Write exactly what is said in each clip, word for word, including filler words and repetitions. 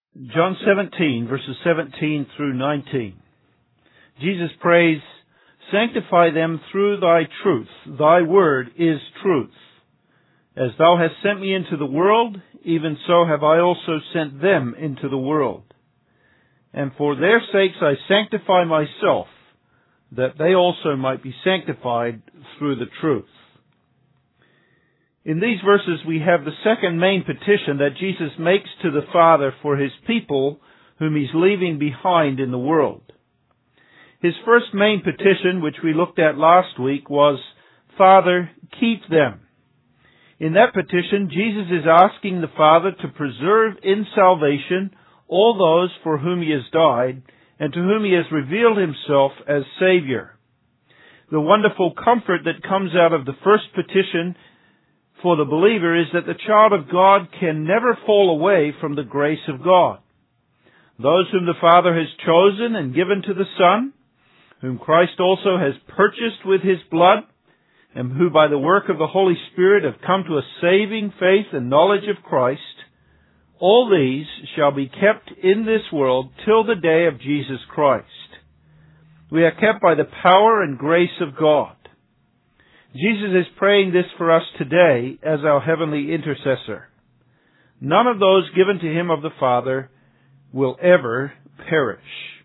John seventeen, verses seventeen through nineteen. Jesus prays, "Sanctify them through thy truth. Thy word is truth. As thou hast sent me into the world, even so have I also sent them into the world. And for their sakes I sanctify myself, that they also might be sanctified through the truth." In these verses we have the second main petition that Jesus makes to the Father for His people whom He's leaving behind in the world. His first main petition, which we looked at last week, was, "Father, keep them." In that petition, Jesus is asking the Father to preserve in salvation all those for whom He has died and to whom He has revealed Himself as Savior. The wonderful comfort that comes out of the first petition for the believer is that the child of God can never fall away from the grace of God. Those whom the Father has chosen and given to the Son, whom Christ also has purchased with His blood, and who by the work of the Holy Spirit have come to a saving faith and knowledge of Christ, all these shall be kept in this world till the day of Jesus Christ. We are kept by the power and grace of God. Jesus is praying this for us today as our heavenly intercessor. None of those given to Him of the Father will ever perish.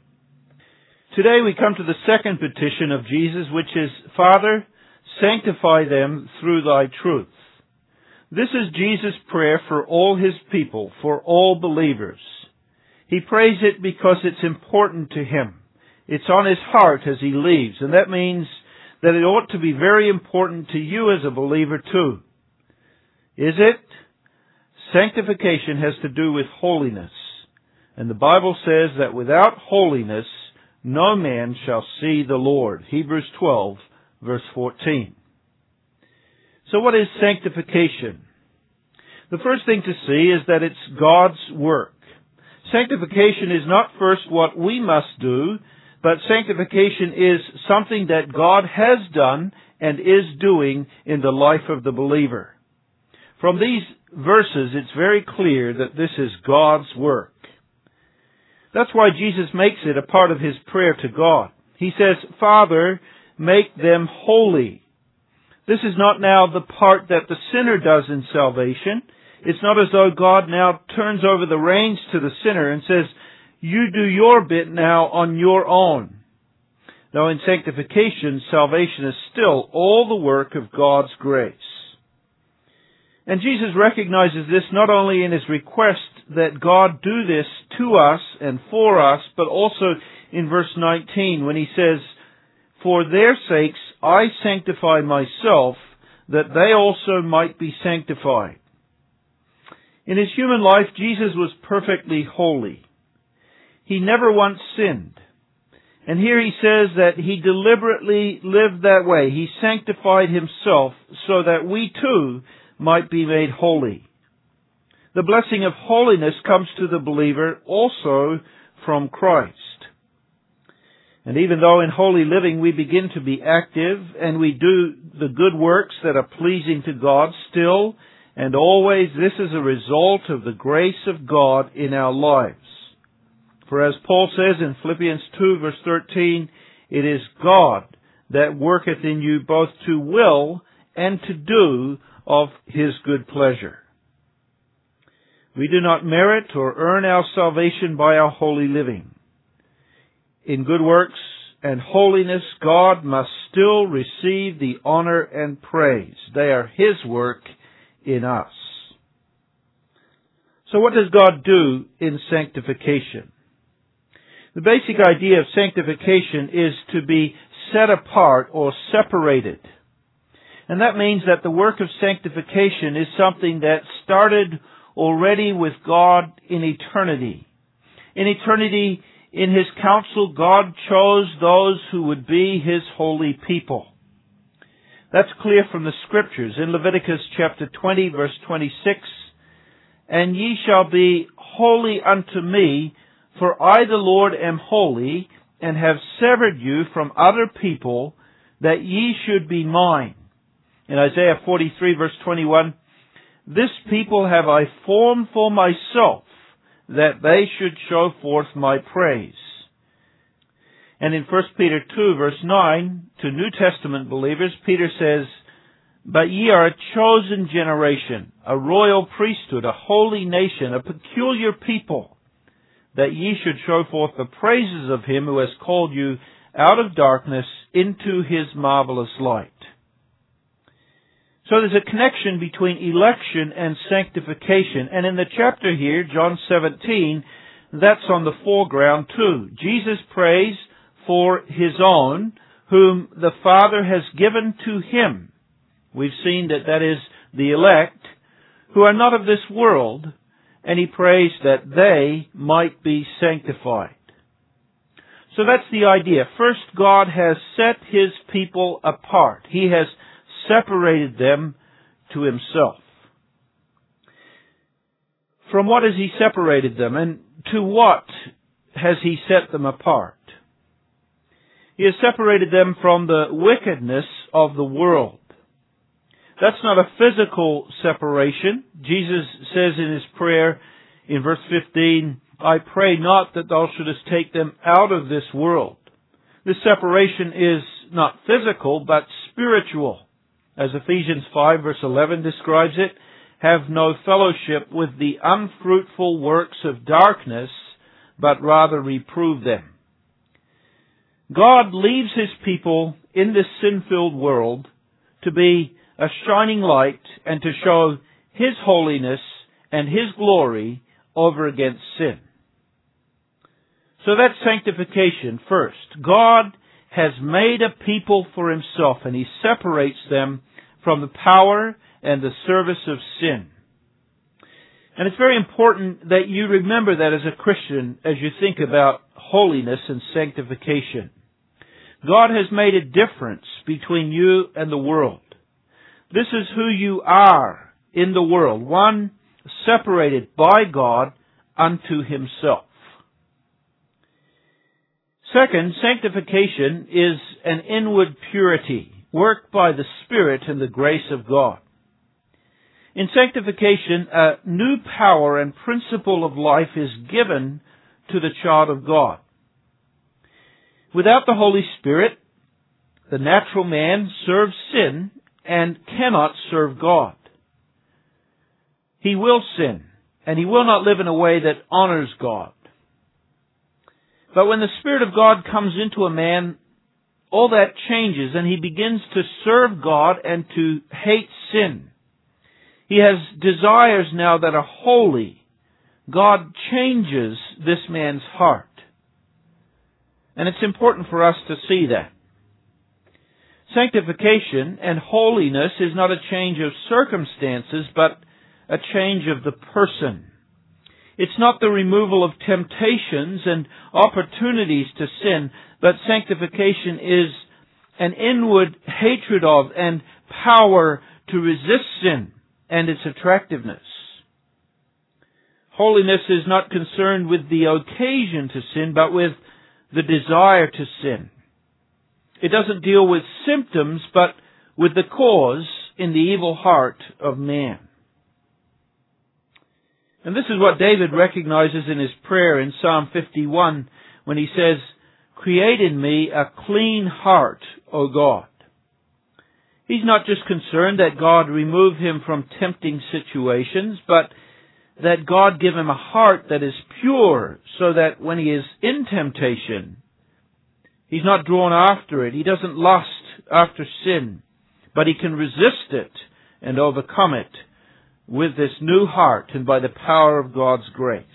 Today we come to the second petition of Jesus, which is, "Father, sanctify them through thy truth." This is Jesus' prayer for all His people, for all believers. He prays it because it's important to Him. It's on His heart as He leaves, and that means that it ought to be very important to you as a believer too. Is it? Sanctification has to do with holiness. And the Bible says that without holiness, no man shall see the Lord. Hebrews twelve, verse fourteen. So what is sanctification? The first thing to see is that it's God's work. Sanctification is not first what we must do, but sanctification is something that God has done and is doing in the life of the believer. From these verses, it's very clear that this is God's work. That's why Jesus makes it a part of His prayer to God. He says, "Father, make them holy." This is not now the part that the sinner does in salvation. It's not as though God now turns over the reins to the sinner and says, "You do your bit now on your own." Now in sanctification, salvation is still all the work of God's grace. And Jesus recognizes this not only in His request that God do this to us and for us, but also in verse nineteen when He says, "For their sakes I sanctify myself, that they also might be sanctified." In His human life, Jesus was perfectly holy. He never once sinned. And here He says that He deliberately lived that way. He sanctified Himself so that we too might be made holy. The blessing of holiness comes to the believer also from Christ. And even though in holy living we begin to be active and we do the good works that are pleasing to God, still and always this is a result of the grace of God in our lives. For as Paul says in Philippians two verse thirteen, "It is God that worketh in you both to will and to do of His good pleasure." We do not merit or earn our salvation by our holy living. In good works and holiness, God must still receive the honor and praise. They are His work in us. So what does God do in sanctification? The basic idea of sanctification is to be set apart or separated. And that means that the work of sanctification is something that started already with God in eternity. In eternity, in His counsel, God chose those who would be His holy people. That's clear from the Scriptures. In Leviticus chapter twenty, verse twenty-six, "And ye shall be holy unto me, for I the Lord am holy, and have severed you from other people, that ye should be mine." In Isaiah forty-three, verse twenty-one, "This people have I formed for myself, that they should show forth my praise. And in First Peter two, verse nine, to New Testament believers, Peter says, "But ye are a chosen generation, a royal priesthood, a holy nation, a peculiar people, that ye should show forth the praises of him who has called you out of darkness into his marvelous light." So there's a connection between election and sanctification. And in the chapter here, John seventeen, that's on the foreground too. Jesus prays for his own, whom the Father has given to him. We've seen that that is the elect, who are not of this world, and he prays that they might be sanctified. So that's the idea. First, God has set his people apart. He has separated them to himself. From what has he separated them, and to what has he set them apart? He has separated them from the wickedness of the world. That's not a physical separation. Jesus says in his prayer in verse fifteen, "I pray not that thou shouldest take them out of this world." This separation is not physical, but spiritual. As Ephesians five verse eleven describes it, "Have no fellowship with the unfruitful works of darkness, but rather reprove them." God leaves his people in this sin-filled world to be a shining light and to show his holiness and his glory over against sin. So that's sanctification first. God has made a people for himself, and he separates them from the power and the service of sin. And it's very important that you remember that as a Christian as you think about holiness and sanctification. God has made a difference between you and the world. This is who you are in the world, one separated by God unto himself. Second, sanctification is an inward purity, worked by the Spirit and the grace of God. In sanctification, a new power and principle of life is given to the child of God. Without the Holy Spirit, the natural man serves sin and cannot serve God. He will sin, and he will not live in a way that honors God. But when the Spirit of God comes into a man, all that changes, and he begins to serve God and to hate sin. He has desires now that are holy. God changes this man's heart. And it's important for us to see that. Sanctification and holiness is not a change of circumstances, but a change of the person. It's not the removal of temptations and opportunities to sin, but sanctification is an inward hatred of and power to resist sin and its attractiveness. Holiness is not concerned with the occasion to sin, but with the desire to sin. It doesn't deal with symptoms, but with the cause in the evil heart of man. And this is what David recognizes in his prayer in Psalm fifty-one when he says, "Create in me a clean heart, O God." He's not just concerned that God remove him from tempting situations, but that God give him a heart that is pure, so that when he is in temptation, he's not drawn after it. He doesn't lust after sin, but he can resist it and overcome it with this new heart and by the power of God's grace.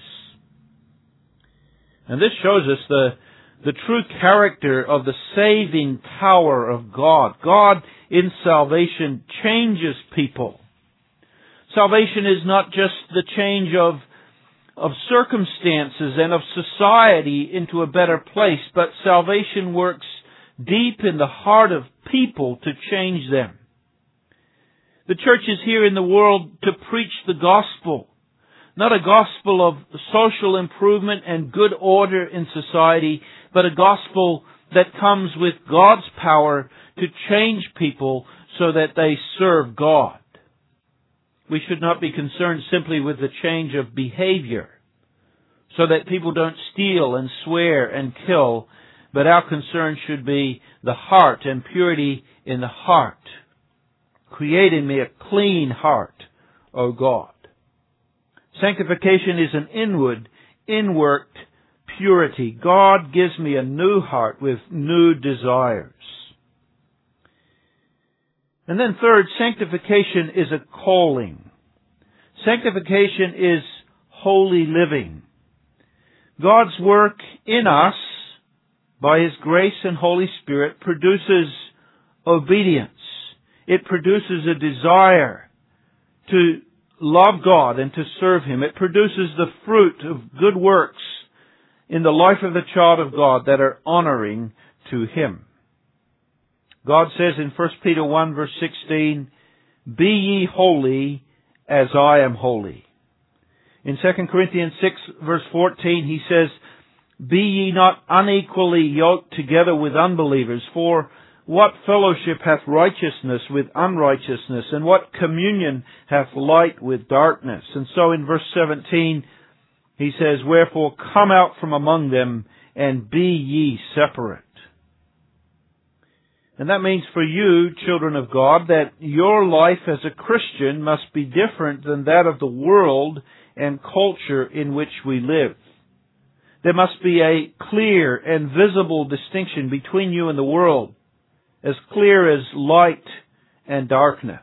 And this shows us the, the true character of the saving power of God. God in salvation changes people. Salvation is not just the change of, of circumstances and of society into a better place, but salvation works deep in the heart of people to change them. The church is here in the world to preach the gospel, not a gospel of social improvement and good order in society, but a gospel that comes with God's power to change people so that they serve God. We should not be concerned simply with the change of behavior, so that people don't steal and swear and kill, but our concern should be the heart and purity in the heart. Create in me a clean heart, O God. Sanctification is an inward, inworked purity. God gives me a new heart with new desires. And then third, sanctification is a calling. Sanctification is holy living. God's work in us, by His grace and Holy Spirit, produces obedience. It produces a desire to love God and to serve Him. It produces the fruit of good works in the life of the child of God that are honoring to Him. God says in First Peter one verse sixteen, "Be ye holy as I am holy." In Second Corinthians six verse fourteen, He says, "Be ye not unequally yoked together with unbelievers, for what fellowship hath righteousness with unrighteousness, and what communion hath light with darkness?" And so in verse seventeen, He says, "Wherefore come out from among them, and be ye separate." And that means for you, children of God, that your life as a Christian must be different than that of the world and culture in which we live. There must be a clear and visible distinction between you and the world, as clear as light and darkness.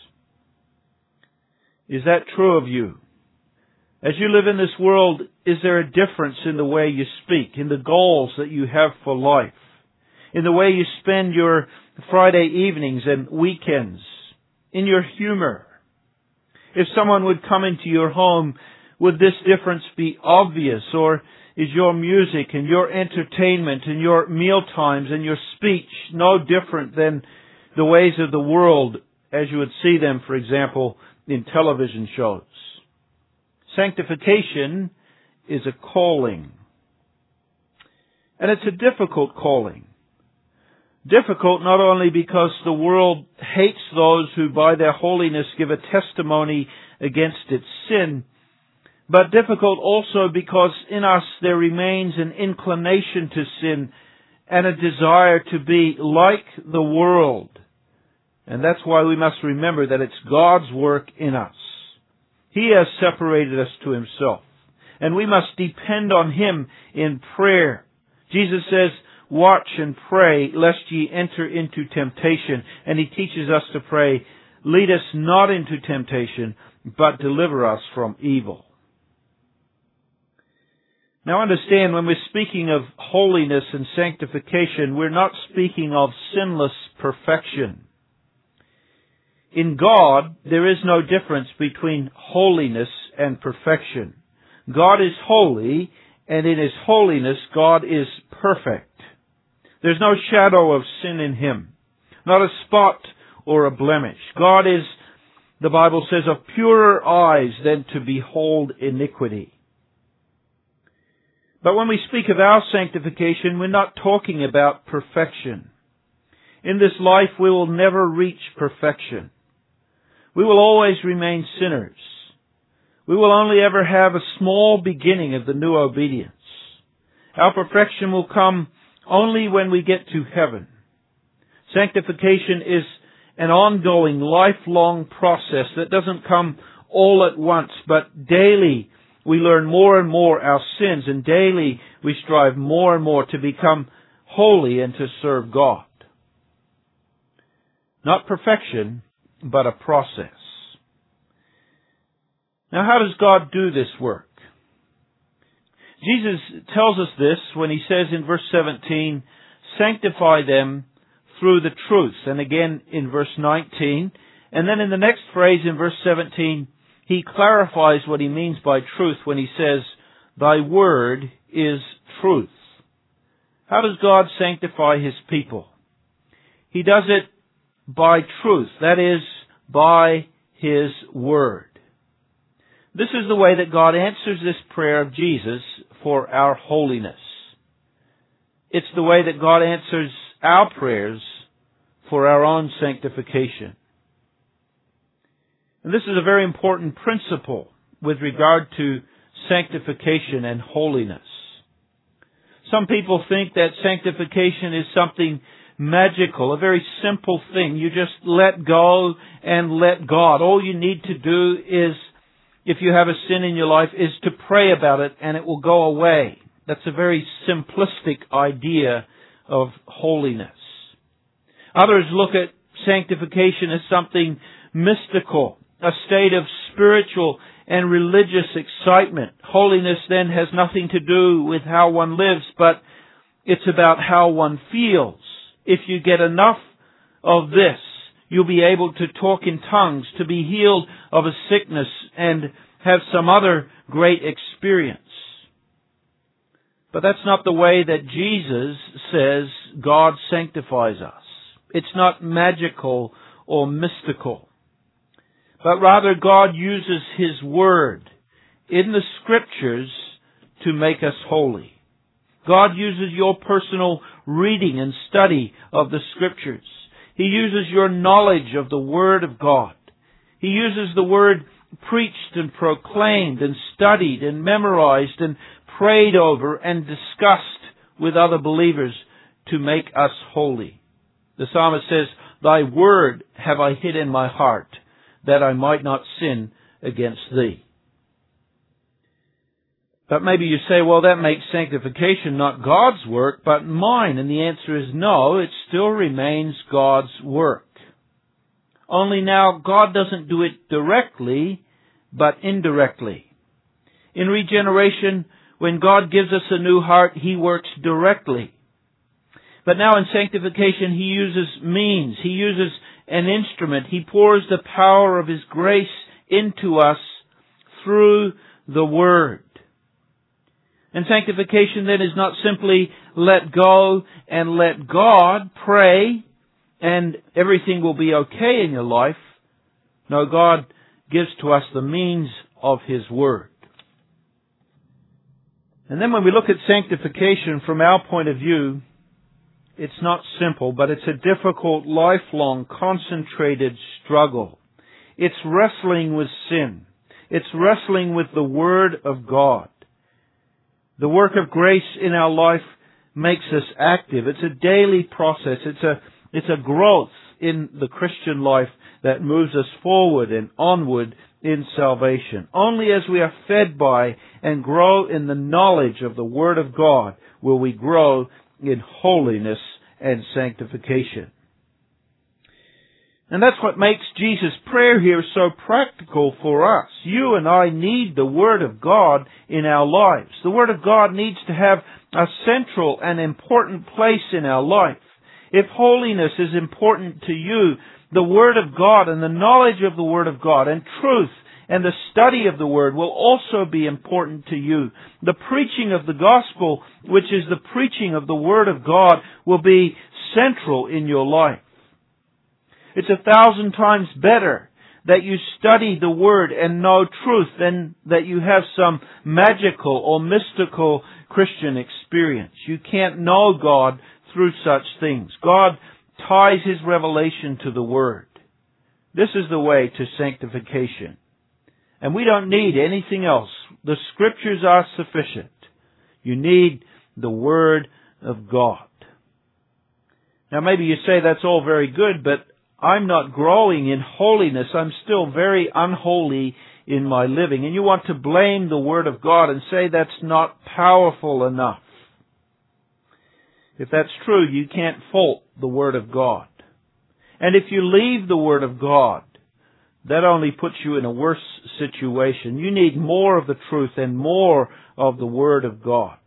Is that true of you? As you live in this world, is there a difference in the way you speak, in the goals that you have for life, in the way you spend your Friday evenings and weekends, in your humor? If someone would come into your home, would this difference be obvious, or is your music and your entertainment and your meal times and your speech no different than the ways of the world as you would see them, for example, in television shows? Sanctification is a calling. And it's a difficult calling. Difficult not only because the world hates those who by their holiness give a testimony against its sin, but difficult also because in us there remains an inclination to sin and a desire to be like the world. And that's why we must remember that it's God's work in us. He has separated us to Himself, and we must depend on Him in prayer. Jesus says, "Watch and pray, lest ye enter into temptation." And He teaches us to pray, "Lead us not into temptation, but deliver us from evil." Now understand, when we're speaking of holiness and sanctification, we're not speaking of sinless perfection. In God, there is no difference between holiness and perfection. God is holy, and in His holiness, God is perfect. There's no shadow of sin in Him, not a spot or a blemish. God is, the Bible says, of purer eyes than to behold iniquity. But when we speak of our sanctification, we're not talking about perfection. In this life, we will never reach perfection. We will always remain sinners. We will only ever have a small beginning of the new obedience. Our perfection will come only when we get to heaven. Sanctification is an ongoing, lifelong process that doesn't come all at once, but daily we learn more and more our sins, and daily we strive more and more to become holy and to serve God. Not perfection, but a process. Now, how does God do this work? Jesus tells us this when He says in verse seventeen, "Sanctify them through the truth." And again in verse nineteen. And then in the next phrase in verse seventeen, He clarifies what He means by truth when He says, "Thy word is truth." How does God sanctify His people? He does it by truth, that is, by His word. This is the way that God answers this prayer of Jesus for our holiness. It's the way that God answers our prayers for our own sanctification. And this is a very important principle with regard to sanctification and holiness. Some people think that sanctification is something magical, a very simple thing. You just let go and let God. All you need to do is, if you have a sin in your life, is to pray about it and it will go away. That's a very simplistic idea of holiness. Others look at sanctification as something mystical, a state of spiritual and religious excitement. Holiness then has nothing to do with how one lives, but it's about how one feels. If you get enough of this, you'll be able to talk in tongues, to be healed of a sickness, and have some other great experience. But that's not the way that Jesus says God sanctifies us. It's not magical or mystical. But rather God uses His Word in the Scriptures to make us holy. God uses your personal reading and study of the Scriptures. He uses your knowledge of the Word of God. He uses the Word preached and proclaimed and studied and memorized and prayed over and discussed with other believers to make us holy. The psalmist says, "Thy word have I hid in my heart, that I might not sin against Thee." But maybe you say, well, that makes sanctification not God's work, but mine. And the answer is no, it still remains God's work. Only now, God doesn't do it directly, but indirectly. In regeneration, when God gives us a new heart, He works directly. But now in sanctification, He uses means. He uses an instrument. He pours the power of His grace into us through the Word. And sanctification then is not simply let go and let God, pray, and everything will be okay in your life. No, God gives to us the means of His Word. And then when we look at sanctification from our point of view, it's not simple, but it's a difficult, lifelong, concentrated struggle. It's wrestling with sin. It's wrestling with the Word of God. The work of grace in our life makes us active. It's a daily process. It's a, it's a growth in the Christian life that moves us forward and onward in salvation. Only as we are fed by and grow in the knowledge of the Word of God will we grow in holiness and sanctification. And that's what makes Jesus' prayer here so practical for us. You and I need the Word of God in our lives. The Word of God needs to have a central and important place in our life. If holiness is important to you, the Word of God and the knowledge of the Word of God and truth and the study of the Word will also be important to you. The preaching of the gospel, which is the preaching of the Word of God, will be central in your life. It's a thousand times better that you study the Word and know truth than that you have some magical or mystical Christian experience. You can't know God through such things. God ties His revelation to the Word. This is the way to sanctification. And we don't need anything else. The Scriptures are sufficient. You need the Word of God. Now maybe you say that's all very good, but I'm not growing in holiness. I'm still very unholy in my living. And you want to blame the Word of God and say that's not powerful enough. If that's true, you can't fault the Word of God. And if you leave the Word of God, that only puts you in a worse situation. You need more of the truth and more of the Word of God.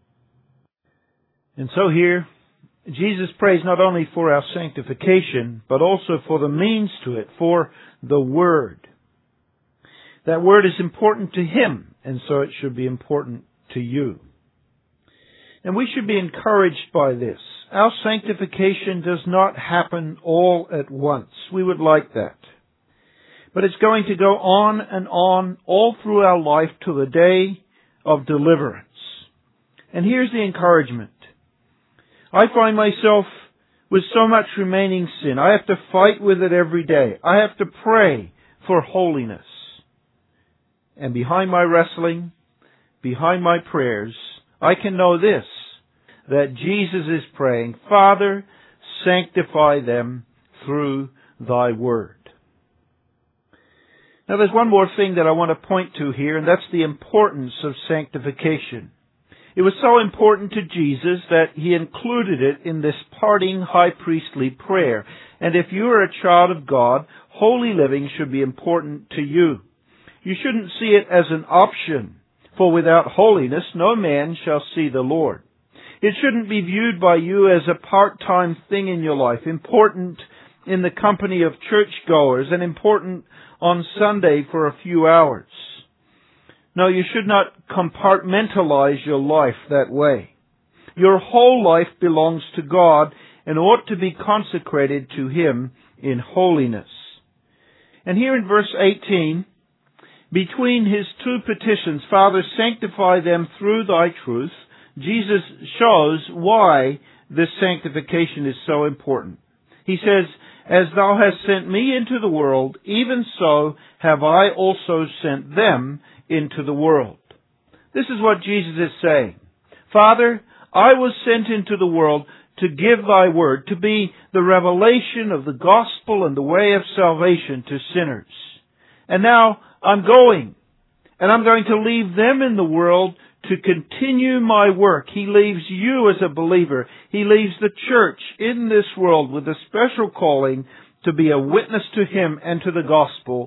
And so here, Jesus prays not only for our sanctification, but also for the means to it, for the Word. That Word is important to Him, and so it should be important to you. And we should be encouraged by this. Our sanctification does not happen all at once. We would like that. But it's going to go on and on all through our life to the day of deliverance. And here's the encouragement. I find myself with so much remaining sin. I have to fight with it every day. I have to pray for holiness. And behind my wrestling, behind my prayers, I can know this, that Jesus is praying, Father, sanctify them through thy word. Now there's one more thing that I want to point to here, and that's the importance of sanctification. It was so important to Jesus that He included it in this parting high priestly prayer. And if you are a child of God, holy living should be important to you. You shouldn't see it as an option, for without holiness no man shall see the Lord. It shouldn't be viewed by you as a part-time thing in your life, important in the company of churchgoers and important on Sunday for a few hours. No, you should not compartmentalize your life that way. Your whole life belongs to God and ought to be consecrated to Him in holiness. And here in verse eighteen, between His two petitions, Father, sanctify them through thy truth, Jesus shows why this sanctification is so important. He says, as thou hast sent me into the world, even so have I also sent them into the world. This is what Jesus is saying. Father, I was sent into the world to give thy word, to be the revelation of the gospel and the way of salvation to sinners. And now I'm going, and I'm going to leave them in the world to continue my work. He leaves you as a believer. He leaves the church in this world with a special calling to be a witness to Him and to the gospel.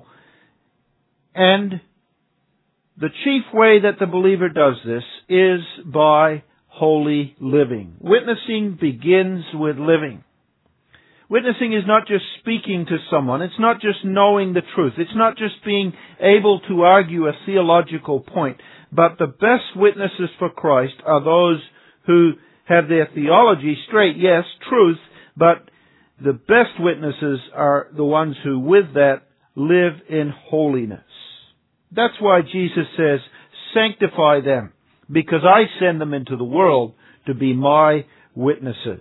And the chief way that the believer does this is by holy living. Witnessing begins with living. Witnessing is not just speaking to someone. It's not just knowing the truth. It's not just being able to argue a theological point. But the best witnesses for Christ are those who have their theology straight. Yes, truth, but the best witnesses are the ones who with that live in holiness. That's why Jesus says, sanctify them, because I send them into the world to be my witnesses.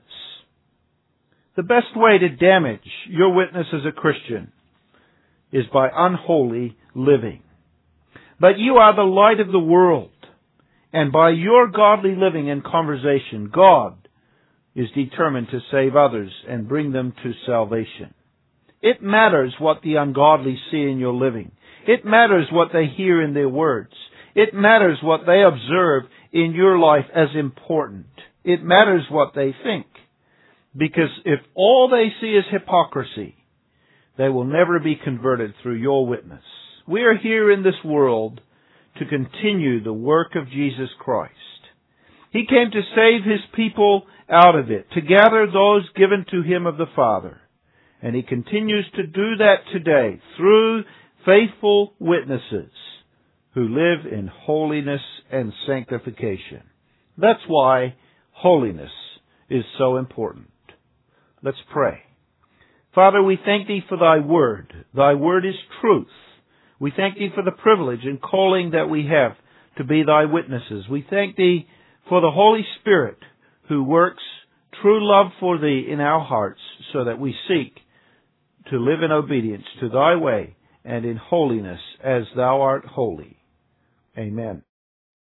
The best way to damage your witness as a Christian is by unholy living. But you are the light of the world, and by your godly living and conversation, God is determined to save others and bring them to salvation. It matters what the ungodly see in your living. It matters what they hear in their words. It matters what they observe in your life as important. It matters what they think. Because if all they see is hypocrisy, they will never be converted through your witness. We are here in this world to continue the work of Jesus Christ. He came to save His people out of it, to gather those given to Him of the Father. And He continues to do that today through faithful witnesses who live in holiness and sanctification. That's why holiness is so important. Let's pray. Father, we thank Thee for Thy Word. Thy Word is truth. We thank Thee for the privilege and calling that we have to be Thy witnesses. We thank Thee for the Holy Spirit who works true love for Thee in our hearts so that we seek to live in obedience to Thy way and in holiness as Thou art holy. Amen.